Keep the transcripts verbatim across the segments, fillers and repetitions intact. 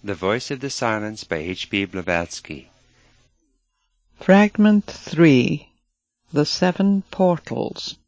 The Voice of the Silence by H P Blavatsky. Fragment three. The Seven Portals.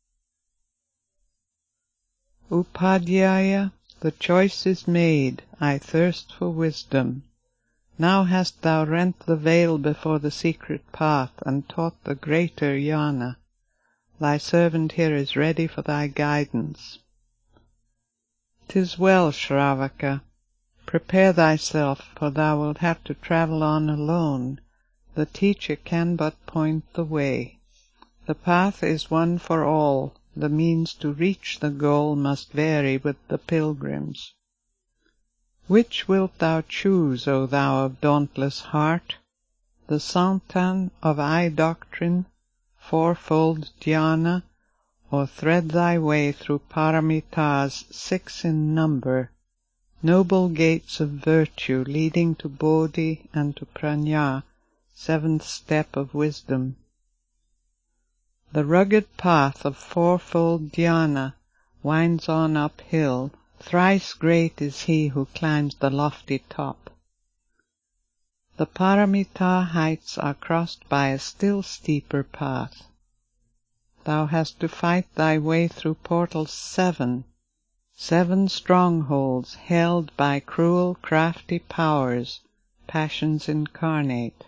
Upadhyaya, the choice is made, I thirst for wisdom. Now hast thou rent the veil before the secret path, and taught the greater jnana. Thy servant here is ready for thy guidance. 'Tis well, Shravaka. Prepare thyself, for thou wilt have to travel on alone. The teacher can but point the way. The path is one for all. The means to reach the goal must vary with the pilgrims. Which wilt thou choose, O thou of dauntless heart? The Santan of eye doctrine, fourfold dhyana, or thread thy way through paramitas, six in number, noble gates of virtue leading to bodhi and to prajna, seventh step of wisdom. The rugged path of fourfold dhyana winds on uphill. Thrice great is he who climbs the lofty top. The paramita heights are crossed by a still steeper path. Thou hast to fight thy way through portals seven, seven strongholds held by cruel, crafty powers, passions incarnate.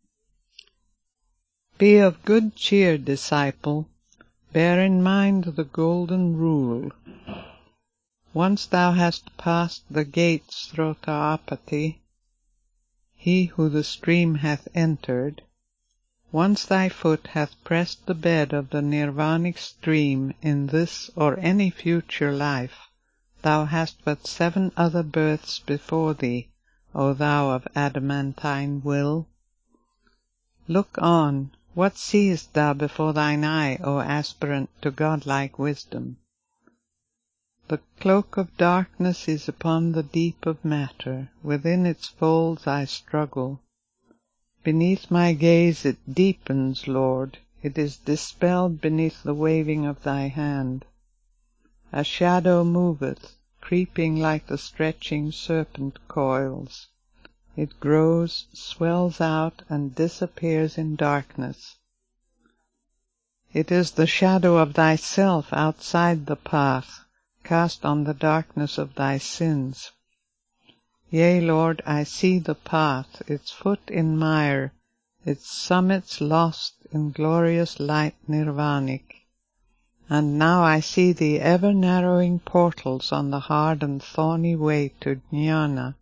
Be of good cheer, disciple. Bear in mind the golden rule. Once thou hast passed the gates Srota-apati, he who the stream hath entered, once thy foot hath pressed the bed of the nirvanic stream in this or any future life, thou hast but seven other births before thee, O thou of adamantine will. Look on, what seest thou before thine eye, O aspirant to godlike wisdom? The cloak of darkness is upon the deep of matter. Within its folds I struggle. Beneath my gaze it deepens, Lord. It is dispelled beneath the waving of thy hand. A shadow moveth, creeping like the stretching serpent coils. It grows, swells out, and disappears in darkness. It is the shadow of thyself outside the path, cast on the darkness of thy sins. Yea, Lord, I see the path, its foot in mire, its summits lost in glorious light nirvanic. And now I see the ever-narrowing portals on the hard and thorny way to jnana.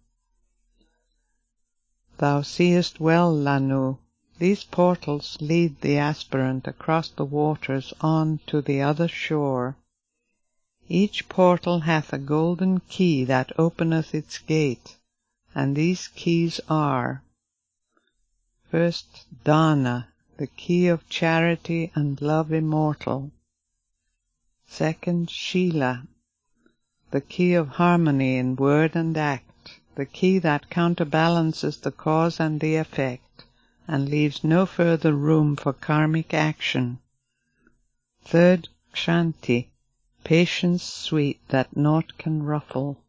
Thou seest well, Lanu, these portals lead the aspirant across the waters on to the other shore. Each portal hath a golden key that openeth its gate, and these keys are: first, Dana, the key of charity and love immortal; second, Shila, the key of harmony in word and act, the key that counterbalances the cause and the effect, and leaves no further room for karmic action; third, Kshanti, patience sweet that naught can ruffle;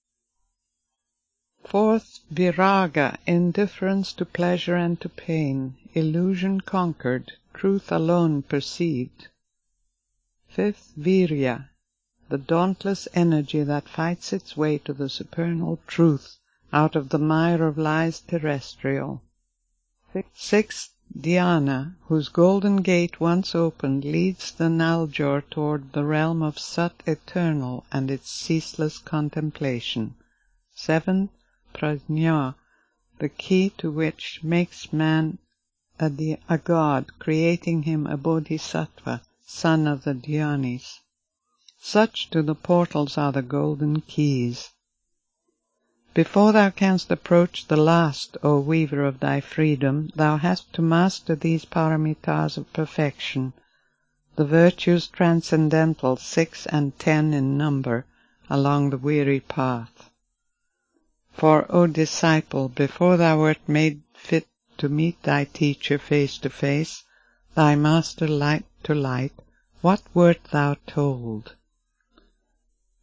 fourth, Viraga, indifference to pleasure and to pain, illusion conquered, truth alone perceived; fifth, Virya, the dauntless energy that fights its way to the supernal truth out of the mire of lies terrestrial; sixth, Dhyana, whose golden gate once opened leads the Naljor toward the realm of Sat eternal and its ceaseless contemplation; seventh, Prajna, the key to which makes man a, a god, creating him a bodhisattva, son of the Dhyanis. Such to the portals are the golden keys. Before thou canst approach the last, O weaver of thy freedom, thou hast to master these paramitas of perfection, the virtues transcendental, six and ten in number, along the weary path. For, O disciple, before thou wert made fit to meet thy teacher face to face, thy master light to light, what wert thou told?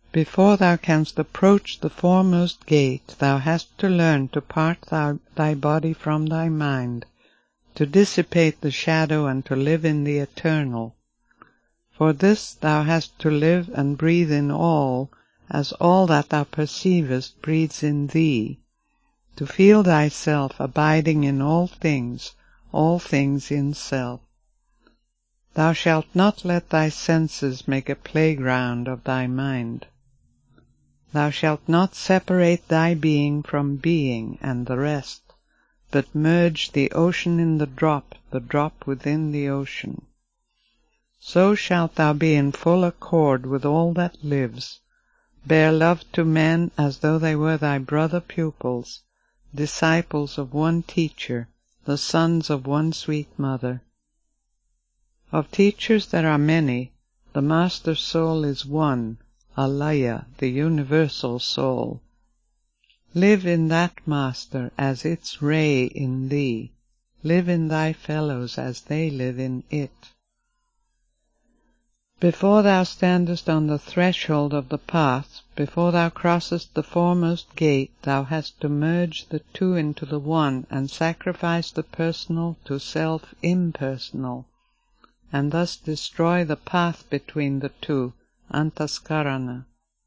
Before thou canst approach the foremost gate, thou hast to learn to part thou, thy body from thy mind, to dissipate the shadow and to live in the eternal. For this thou hast to live and breathe in all, as all that thou perceivest breathes in thee, to feel thyself abiding in all things, all things in self. Thou shalt not let thy senses make a playground of thy mind. Thou shalt not separate thy being from being and the rest, but merge the ocean in the drop, the drop within the ocean. So shalt thou be in full accord with all that lives, bear love to men as though they were thy brother pupils, disciples of one teacher, the sons of one sweet mother. Of teachers there are many, the master soul is one, Alaya, the universal soul. Live in that master as its ray in thee, live in thy fellows as they live in it. Before thou standest on the threshold of the path, before thou crossest the foremost gate, thou hast to merge the two into the one and sacrifice the personal to self impersonal, and thus destroy the path between the two, antaskarana.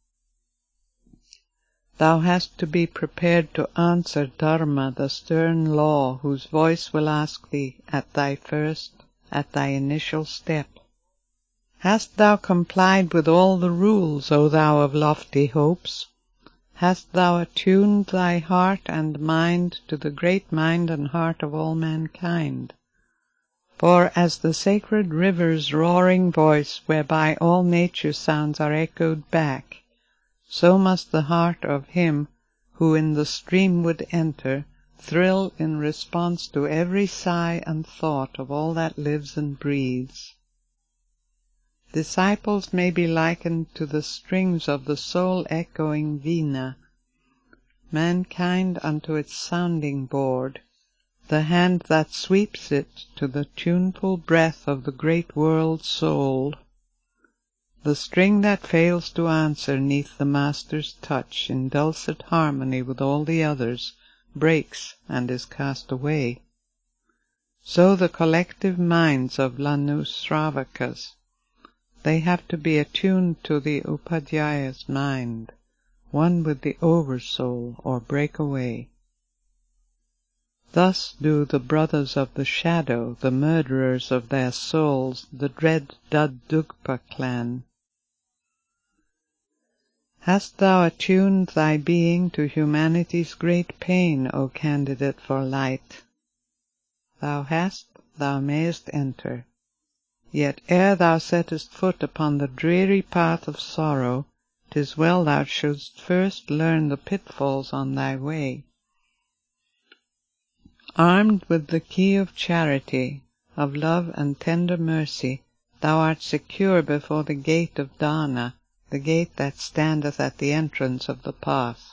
Thou hast to be prepared to answer Dharma, the stern law, whose voice will ask thee at thy first, at thy initial step. Hast thou complied with all the rules, O thou of lofty hopes? Hast thou attuned thy heart and mind to the great mind and heart of all mankind? For as the sacred river's roaring voice, whereby all nature sounds are echoed back, so must the heart of him who in the stream would enter thrill in response to every sigh and thought of all that lives and breathes. Disciples may be likened to the strings of the soul-echoing Veena, mankind unto its sounding board, the hand that sweeps it to the tuneful breath of the great world soul. The string that fails to answer neath the master's touch in dulcet harmony with all the others breaks and is cast away. So the collective minds of Lanusravakas, they have to be attuned to the Upadhyaya's mind, one with the Oversoul, or break away. Thus do the brothers of the shadow, the murderers of their souls, the dread Dadugpa clan. Hast thou attuned thy being to humanity's great pain, O candidate for light? Thou hast, thou mayest enter. Yet ere thou settest foot upon the dreary path of sorrow, 'tis well thou shouldst first learn the pitfalls on thy way. Armed with the key of charity, of love and tender mercy, thou art secure before the gate of Dana, the gate that standeth at the entrance of the path.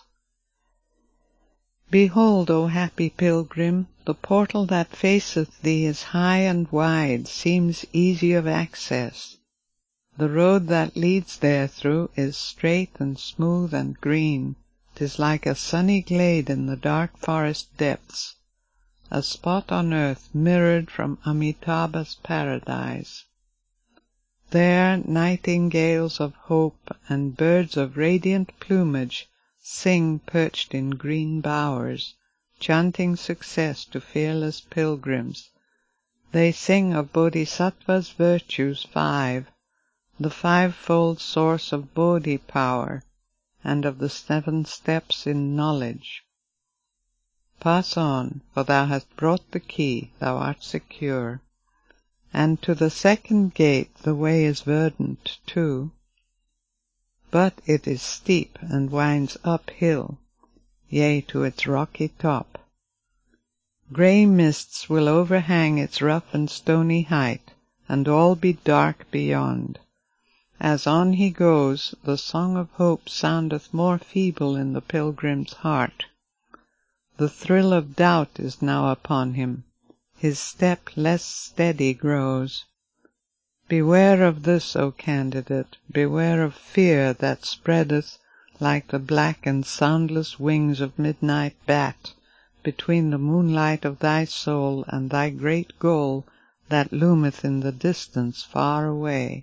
Behold, O happy pilgrim, the portal that faceth thee is high and wide, seems easy of access. The road that leads therethrough is straight and smooth and green. 'Tis like a sunny glade in the dark forest depths, a spot on earth mirrored from Amitabha's paradise. There nightingales of hope and birds of radiant plumage sing perched in green bowers, chanting success to fearless pilgrims. They sing of Bodhisattva's virtues five, the fivefold source of Bodhi power, and of the seven steps in knowledge. Pass on, for thou hast brought the key, thou art secure. And to the second gate the way is verdant too, but it is steep and winds uphill, yea, to its rocky top. Grey mists will overhang its rough and stony height, and all be dark beyond. As on he goes, the song of hope soundeth more feeble in the pilgrim's heart. The thrill of doubt is now upon him, his step less steady grows. Beware of this, O candidate, beware of fear that spreadeth like the black and soundless wings of midnight bat between the moonlight of thy soul and thy great goal that loometh in the distance far away.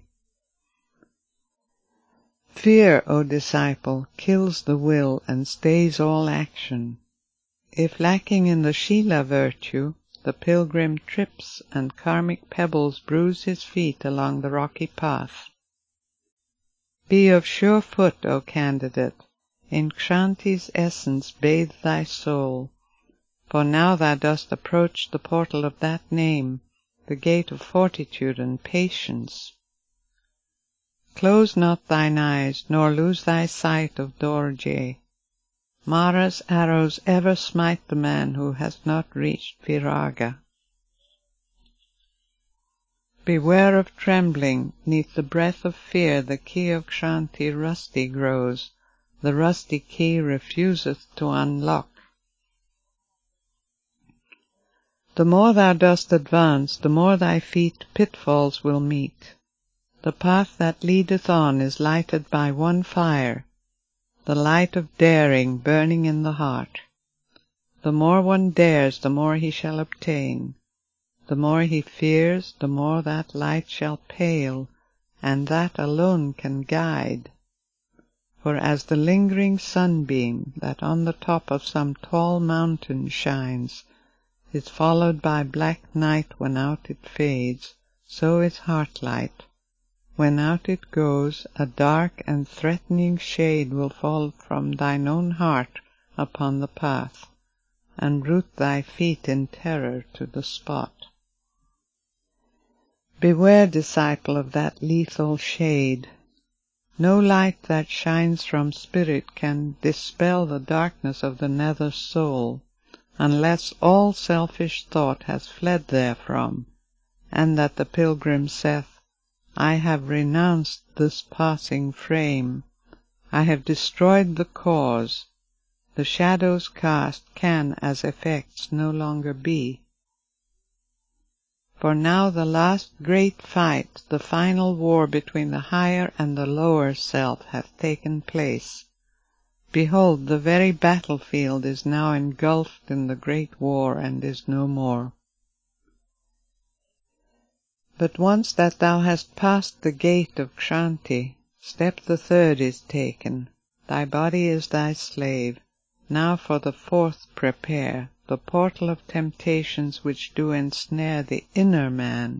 Fear, O disciple, kills the will and stays all action. If lacking in the Shila virtue, the pilgrim trips and karmic pebbles bruise his feet along the rocky path. Be of sure foot, O candidate, in Kshanti's essence bathe thy soul, for now thou dost approach the portal of that name, the gate of fortitude and patience. Close not thine eyes, nor lose thy sight of Dorje. Mara's arrows ever smite the man who has not reached Viraga. Beware of trembling, neath the breath of fear the key of Kshanti rusty grows, the rusty key refuseth to unlock. The more thou dost advance, the more thy feet pitfalls will meet. The path that leadeth on is lighted by one fire, the light of daring burning in the heart. The more one dares, the more he shall obtain. The more he fears, the more that light shall pale, and that alone can guide. For as the lingering sunbeam that on the top of some tall mountain shines is followed by black night when out it fades, so is heart-light. When out it goes, a dark and threatening shade will fall from thine own heart upon the path, and root thy feet in terror to the spot. Beware, disciple, of that lethal shade. No light that shines from spirit can dispel the darkness of the nether soul, unless all selfish thought has fled therefrom, and that the pilgrim saith, I have renounced this passing frame, I have destroyed the cause, the shadows cast can as effects no longer be. For now the last great fight, the final war between the higher and the lower self hath taken place. Behold, the very battlefield is now engulfed in the great war and is no more. But once that thou hast passed the gate of Kshanti, step the third is taken. Thy body is thy slave. Now for the fourth prepare, the portal of temptations which do ensnare the inner man.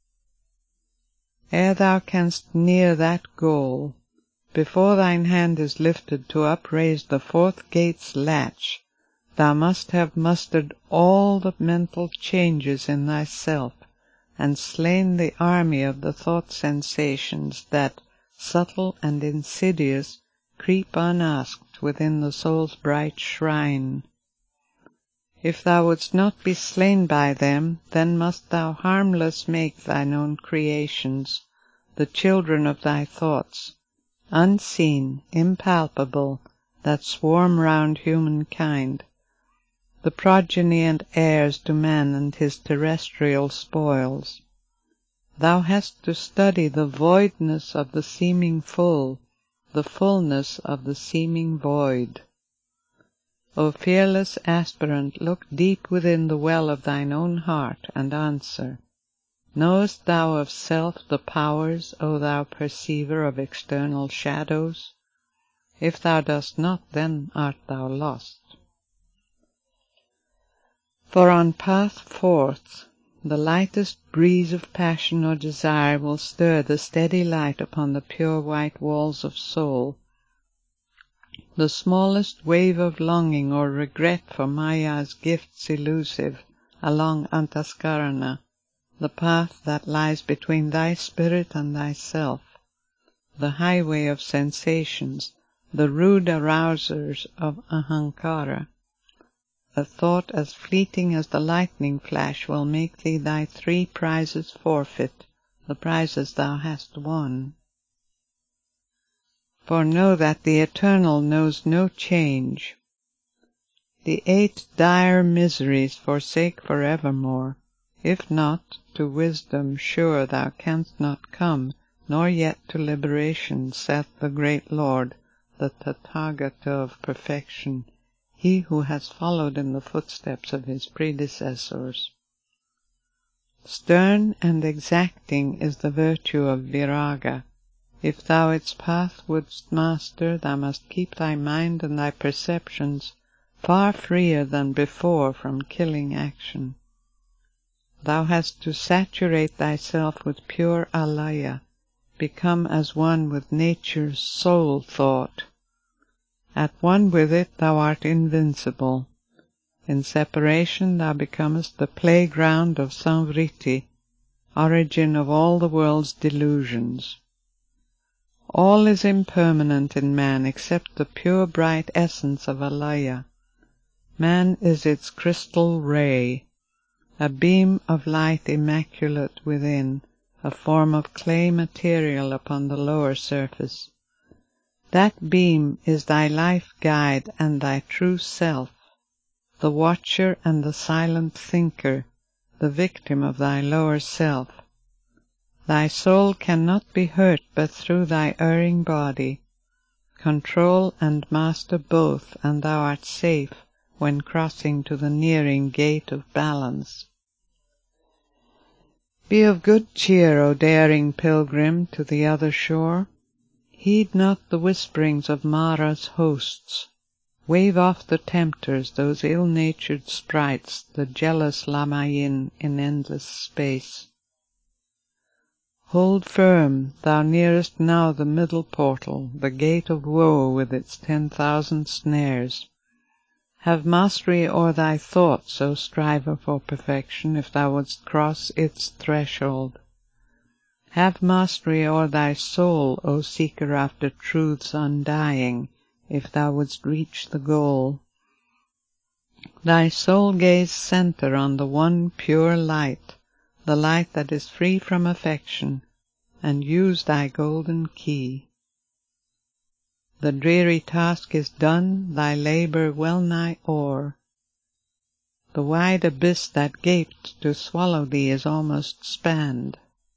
Ere thou canst near that goal, before thine hand is lifted to upraise the fourth gate's latch, thou must have mustered all the mental changes in thyself, and slain the army of the thought sensations that, subtle and insidious, creep unasked within the soul's bright shrine. If thou wouldst not be slain by them, then must thou harmless make thine own creations, the children of thy thoughts, unseen, impalpable, that swarm round humankind, the progeny and heirs to man and his terrestrial spoils. Thou hast to study the voidness of the seeming full, the fullness of the seeming void. O fearless aspirant, look deep within the well of thine own heart, and answer, knowest thou of self the powers, O thou perceiver of external shadows? If thou dost not, then art thou lost. For on path fourth, the lightest breeze of passion or desire will stir the steady light upon the pure white walls of soul. The smallest wave of longing or regret for Maya's gifts elusive along Antaskarana, the path that lies between thy spirit and thyself, the highway of sensations, the rude arousers of Ahankara. A thought as fleeting as the lightning flash will make thee thy three prizes forfeit, the prizes thou hast won. For know that the Eternal knows no change. The eight dire miseries forsake for evermore. If not, to wisdom sure thou canst not come, nor yet to liberation, saith the great Lord, the Tathagata of perfection, he who has followed in the footsteps of his predecessors. Stern and exacting is the virtue of viraga. If thou its path wouldst master, thou must keep thy mind and thy perceptions far freer than before from killing action. Thou hast to saturate thyself with pure alaya, become as one with nature's soul thought. At one with it thou art invincible. In separation thou becomest the playground of samvriti, origin of all the world's delusions. All is impermanent in man except the pure bright essence of alaya. Man is its crystal ray, a beam of light immaculate within, a form of clay material upon the lower surface. That beam is thy life guide and thy true self, the watcher and the silent thinker, the victim of thy lower self. Thy soul cannot be hurt but through thy erring body. Control and master both, and thou art safe when crossing to the nearing gate of balance. Be of good cheer, O daring pilgrim, to the other shore. Heed not the whisperings of Mara's hosts. Wave off the tempters, those ill-natured sprites, the jealous Lamayin in endless space. Hold firm, thou nearest now the middle portal, the gate of woe with its ten thousand snares. Have mastery o'er thy thoughts, O striver for perfection, if thou wouldst cross its threshold. Have mastery o'er thy soul, O seeker after truths undying, if thou wouldst reach the goal. Thy soul gaze center on the one pure light, the light that is free from affection, and use thy golden key. The dreary task is done, thy labor well nigh o'er. The wide abyss that gaped to swallow thee is almost spanned.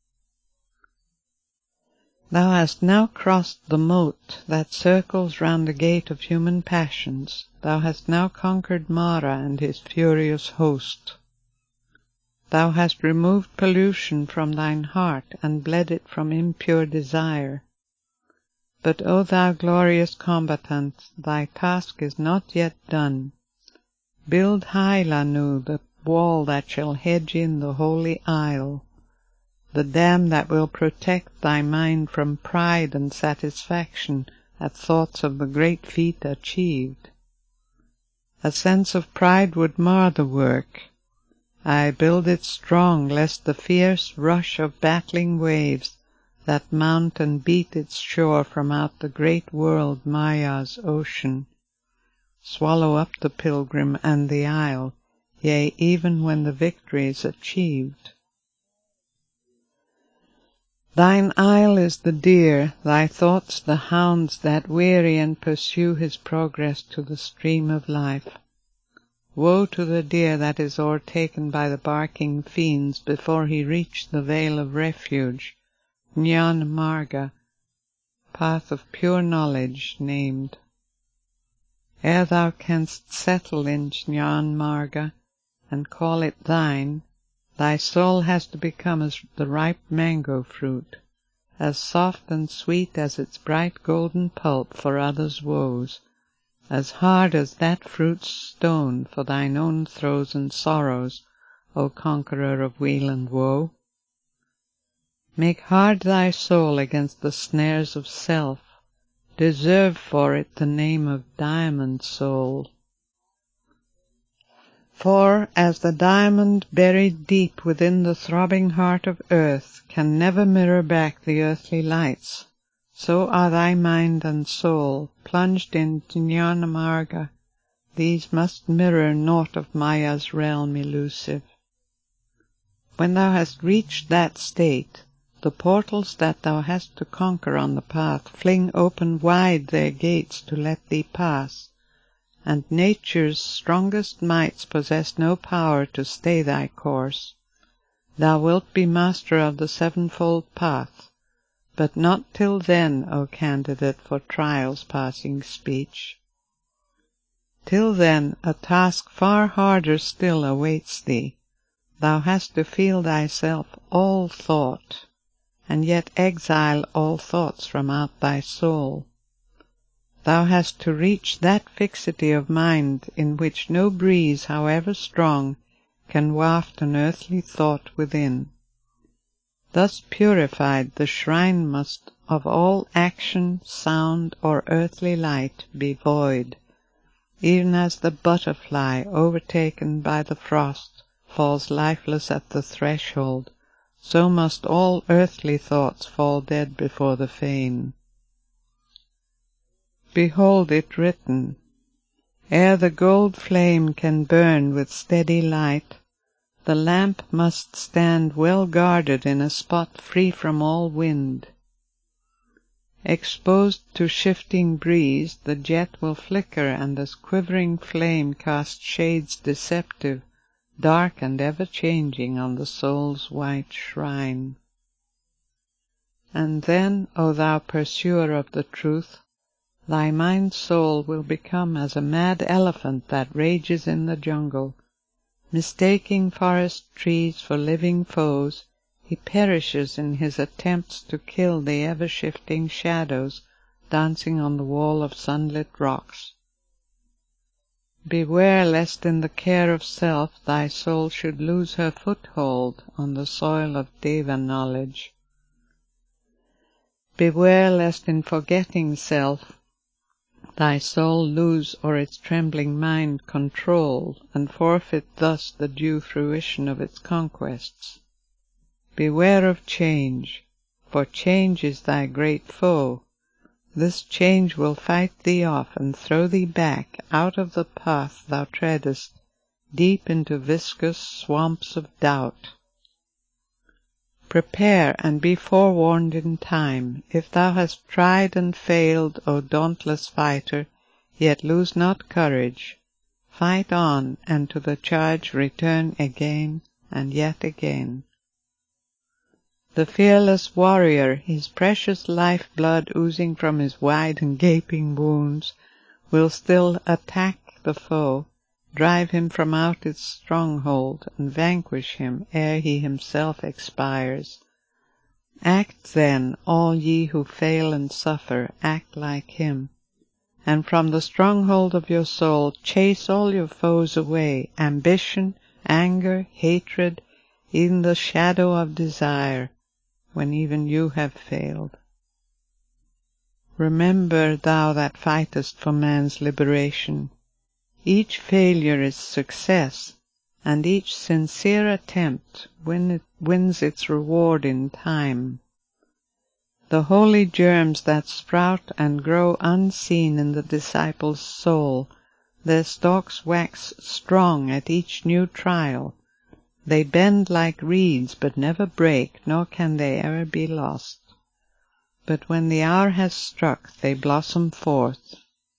Thou hast now crossed the moat that circles round the gate of human passions. Thou hast now conquered Mara and his furious host. Thou hast removed pollution from thine heart and bled it from impure desire. But, O thou glorious combatant, thy task is not yet done. Build high, Lanu, the wall that shall hedge in the holy isle, the dam that will protect thy mind from pride and satisfaction at thoughts of the great feat achieved. A sense of pride would mar the work. I build it strong, lest the fierce rush of battling waves that mount and beat its shore from out the great world Maya's ocean swallow up the pilgrim and the isle, yea, even when the victory is achieved. Thine isle is the deer, thy thoughts the hounds that weary and pursue his progress to the stream of life. Woe to the deer that is o'ertaken by the barking fiends before he reach the vale of refuge, Jnana Marga, path of pure knowledge named. Ere thou canst settle in Jnana Marga and call it thine, thy soul has to become as the ripe mango fruit, as soft and sweet as its bright golden pulp for others' woes, as hard as that fruit's stone for thine own throes and sorrows, O conqueror of weal and woe. Make hard thy soul against the snares of self, deserve for it the name of diamond soul. For, as the diamond buried deep within the throbbing heart of earth can never mirror back the earthly lights, so are thy mind and soul, plunged in Jnana Marga. These must mirror naught of Maya's realm elusive. When thou hast reached that state, the portals that thou hast to conquer on the path fling open wide their gates to let thee pass, and nature's strongest mights possess no power to stay thy course. Thou wilt be master of the sevenfold path, but not till then, O candidate for trial's passing speech. Till then a task far harder still awaits thee. Thou hast to feel thyself all thought, and yet exile all thoughts from out thy soul. Thou hast to reach that fixity of mind in which no breeze, however strong, can waft an earthly thought within. Thus purified, the shrine must of all action, sound, or earthly light be void, even as the butterfly, overtaken by the frost, falls lifeless at the threshold, so must all earthly thoughts fall dead before the fane. Behold it written, ere the gold flame can burn with steady light, the lamp must stand well guarded in a spot free from all wind. Exposed to shifting breeze, the jet will flicker, and as quivering flame cast shades deceptive, dark and ever-changing, on the soul's white shrine. And then, O thou pursuer of the truth, thy mind's soul will become as a mad elephant that rages in the jungle. Mistaking forest trees for living foes, he perishes in his attempts to kill the ever-shifting shadows dancing on the wall of sunlit rocks. Beware lest in the care of self thy soul should lose her foothold on the soil of Deva knowledge. Beware lest in forgetting self thy soul lose or its trembling mind control, and forfeit thus the due fruition of its conquests. Beware of change, for change is thy great foe. This change will fight thee off and throw thee back out of the path thou treadest, deep into viscous swamps of doubt. Prepare and be forewarned in time. If thou hast tried and failed, O dauntless fighter, yet lose not courage. Fight on, and to the charge return again and yet again. The fearless warrior, his precious life-blood oozing from his wide and gaping wounds, will still attack the foe, drive him from out its stronghold, and vanquish him ere he himself expires. Act then, all ye who fail and suffer, act like him, and from the stronghold of your soul chase all your foes away, ambition, anger, hatred, even the shadow of desire, when even you have failed. Remember, thou that fightest for man's liberation, each failure is success, and each sincere attempt win it, wins its reward in time. The holy germs that sprout and grow unseen in the disciple's soul, their stalks wax strong at each new trial. They bend like reeds, but never break, nor can they ever be lost. But when the hour has struck, they blossom forth.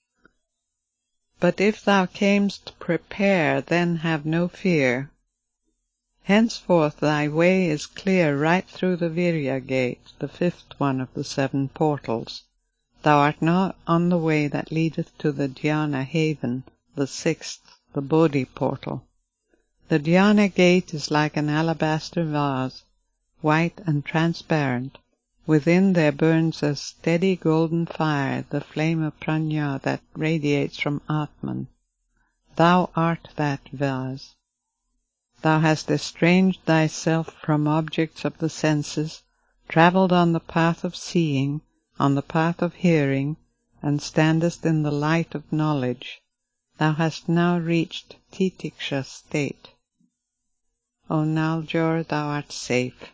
But if thou camest prepare, then have no fear. Henceforth thy way is clear right through the Virya gate, the fifth one of the seven portals. Thou art not on the way that leadeth to the Dhyana haven, the sixth, the Bodhi portal. The Dhyana gate is like an alabaster vase, white and transparent. Within there burns a steady golden fire, the flame of prajna that radiates from Atman. Thou art that vase. Thou hast estranged thyself from objects of the senses, travelled on the path of seeing, on the path of hearing, and standest in the light of knowledge. Thou hast now reached Titiksha state. O Naljor, thou art safe.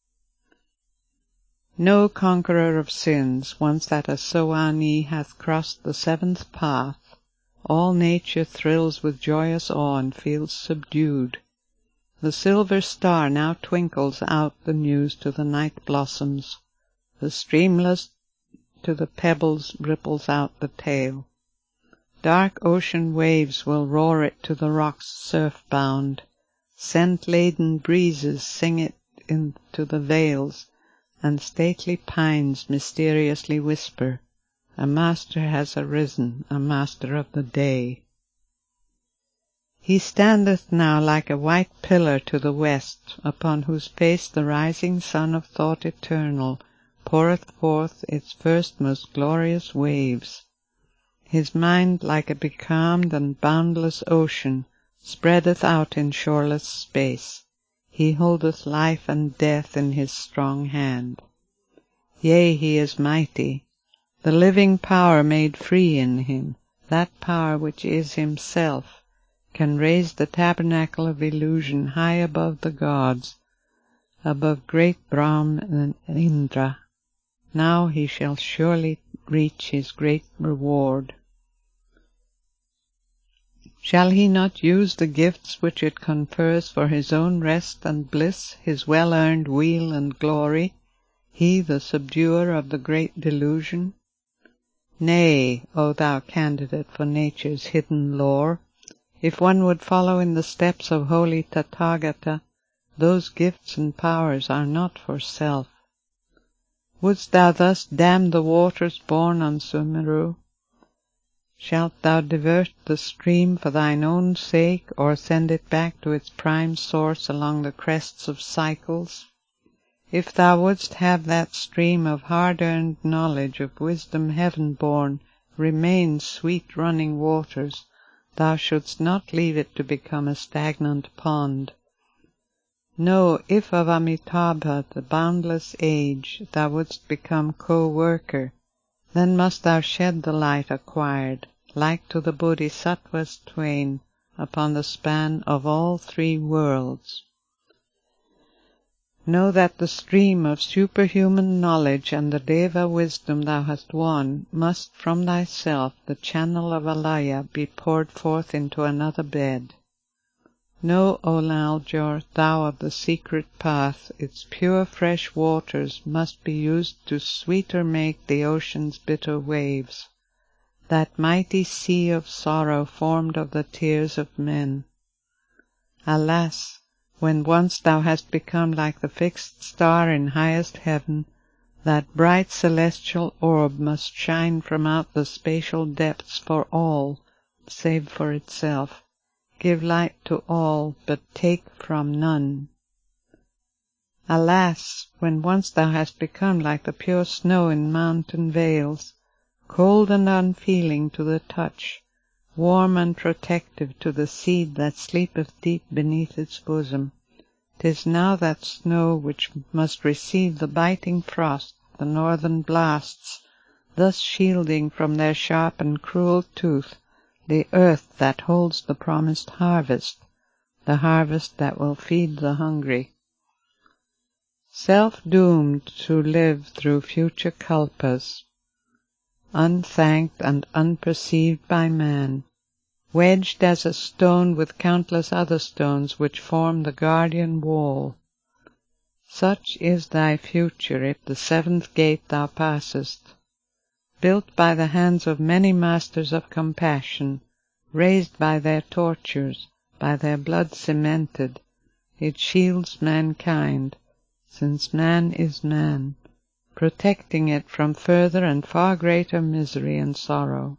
No conqueror of sins, once that a Soani hath crossed the seventh path, all nature thrills with joyous awe and feels subdued. The silver star now twinkles out the news to the night blossoms. The streamlet to the pebbles ripples out the tale. Dark ocean waves will roar it to the rocks surf-bound. Scent-laden breezes sing it into the vales, and stately pines mysteriously whisper, a master has arisen, a master of the day. He standeth now like a white pillar to the west, upon whose face the rising sun of thought eternal poureth forth its first most glorious waves. His mind, like a becalmed and boundless ocean, spreadeth out in shoreless space. He holdeth life and death in his strong hand. Yea, he is mighty, the living power made free in him, that power which is himself, can raise the tabernacle of illusion high above the gods, above great Brahm and Indra. Now he shall surely reach his great reward. Shall he not use the gifts which it confers for his own rest and bliss, his well-earned weal and glory, he the subduer of the great delusion? Nay, O thou candidate for nature's hidden lore, if one would follow in the steps of holy Tathagata, those gifts and powers are not for self. Wouldst thou thus dam the waters born on Sumeru? Shalt thou divert the stream for thine own sake, or send it back to its prime source along the crests of cycles? If thou wouldst have that stream of hard-earned knowledge, of wisdom heaven-born, remain sweet running waters, thou shouldst not leave it to become a stagnant pond. No, if of Amitabha, the boundless age, thou wouldst become co-worker, then must thou shed the light acquired, like to the Bodhisattvas twain, upon the span of all three worlds. Know that the stream of superhuman knowledge and the Deva wisdom thou hast won must from thyself, the channel of Alaya, be poured forth into another bed. Know, O Naljor, thou of the secret path, its pure fresh waters must be used to sweeter make the ocean's bitter waves, that mighty sea of sorrow formed of the tears of men. Alas! When once thou hast become like the fixed star in highest heaven, that bright celestial orb must shine from out the spatial depths for all, save for itself, give light to all, but take from none. Alas! When once thou hast become like the pure snow in mountain vales, cold and unfeeling to the touch, warm and protective to the seed that sleepeth deep beneath its bosom, 'tis now that snow which must receive the biting frost, the northern blasts, thus shielding from their sharp and cruel tooth the earth that holds the promised harvest, the harvest that will feed the hungry. Self-doomed to live through future kalpas, unthanked and unperceived by man, wedged as a stone with countless other stones which form the guardian wall. Such is thy future if the seventh gate thou passest. Built by the hands of many masters of compassion, raised by their tortures, by their blood cemented, it shields mankind, since man is man, protecting it from further and far greater misery and sorrow.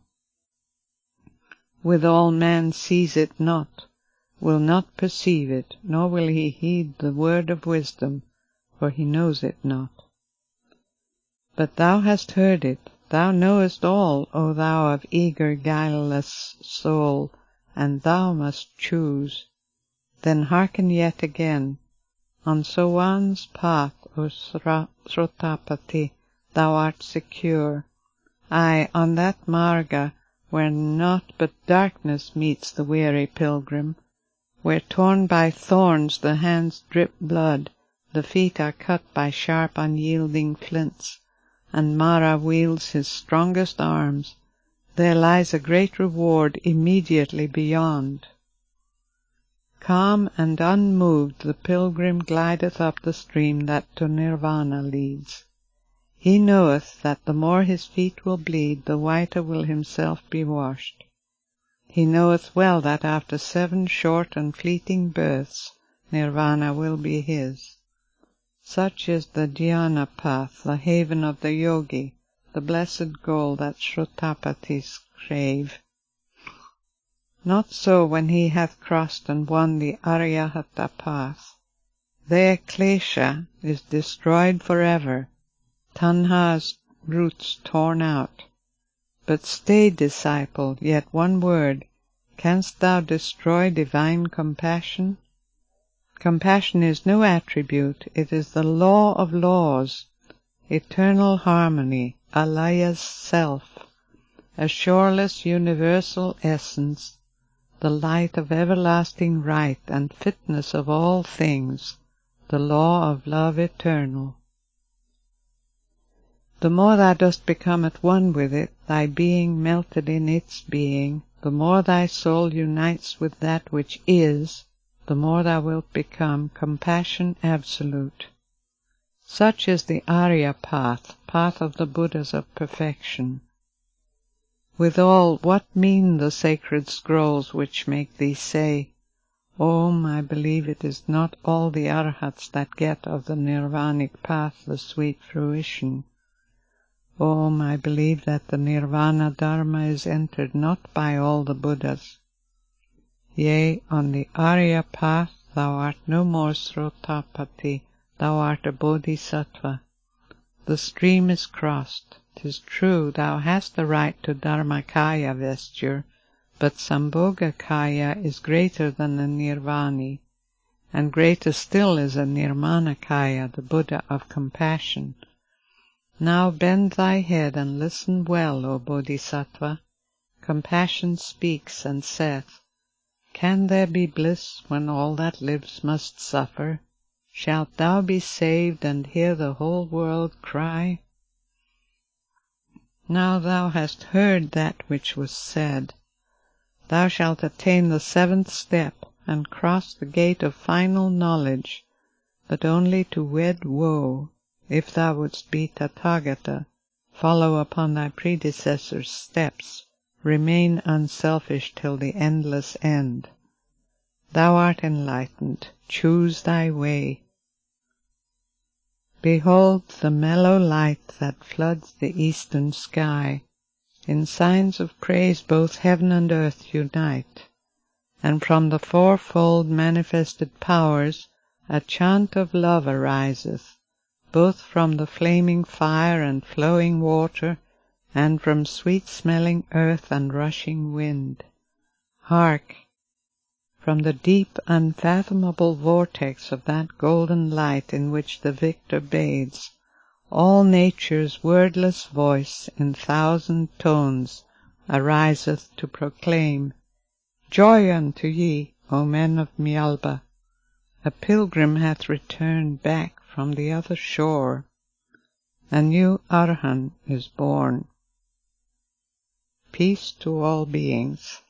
Withal man sees it not, will not perceive it, nor will he heed the word of wisdom, for he knows it not. But thou hast heard it, thou knowest all, O thou of eager, guileless soul, and thou must choose. Then hearken yet again. On Sowan's path, O Srotapati, thou art secure. Aye, on that Marga, where naught but darkness meets the weary pilgrim, where torn by thorns the hands drip blood, the feet are cut by sharp unyielding flints, and Mara wields his strongest arms, there lies a great reward immediately beyond. Calm and unmoved the pilgrim glideth up the stream that to Nirvana leads. He knoweth that the more his feet will bleed, the whiter will himself be washed. He knoweth well that after seven short and fleeting births, Nirvana will be his. Such is the dhyana path, the haven of the yogi, the blessed goal that Shrutapatis crave. Not so when he hath crossed and won the Aryahata path. There klesha is destroyed forever, tanha's roots torn out. But stay, disciple, yet one word, canst thou destroy divine compassion? Compassion is no attribute, it is the law of laws, eternal harmony, alaya's self, a shoreless universal essence, the light of everlasting right and fitness of all things, the law of love eternal. The more thou dost become at one with it, thy being melted in its being, the more thy soul unites with that which is, the more thou wilt become compassion absolute. Such is the Arya path, path of the Buddhas of perfection. Withal, what mean the sacred scrolls which make thee say, Om, I believe it is not all the Arhats that get of the Nirvanic path the sweet fruition. Om, I believe that the Nirvana Dharma is entered not by all the Buddhas. Yea, on the Arya path thou art no more Srotapati, thou art a Bodhisattva. The stream is crossed. 'Tis true, thou hast the right to Dharmakaya vesture, but Sambhogakaya is greater than the Nirvani, and greater still is a Nirmanakaya, the Buddha of compassion. Now bend thy head and listen well, O Bodhisattva. Compassion speaks and saith, Can there be bliss when all that lives must suffer? Shalt thou be saved and hear the whole world cry? Now thou hast heard that which was said. Thou shalt attain the seventh step and cross the gate of final knowledge, but only to wed woe. If thou wouldst be Tathagata, follow upon thy predecessors' steps, remain unselfish till the endless end. Thou art enlightened, choose thy way. Behold the mellow light that floods the eastern sky. In signs of praise both heaven and earth unite, and from the fourfold manifested powers a chant of love ariseth, both from the flaming fire and flowing water, and from sweet-smelling earth and rushing wind. Hark! From the deep, unfathomable vortex of that golden light in which the victor bathes, all nature's wordless voice in thousand tones ariseth to proclaim, Joy unto ye, O men of Myalba! A pilgrim hath returned back from the other shore. A new Arhan is born. Peace to all beings.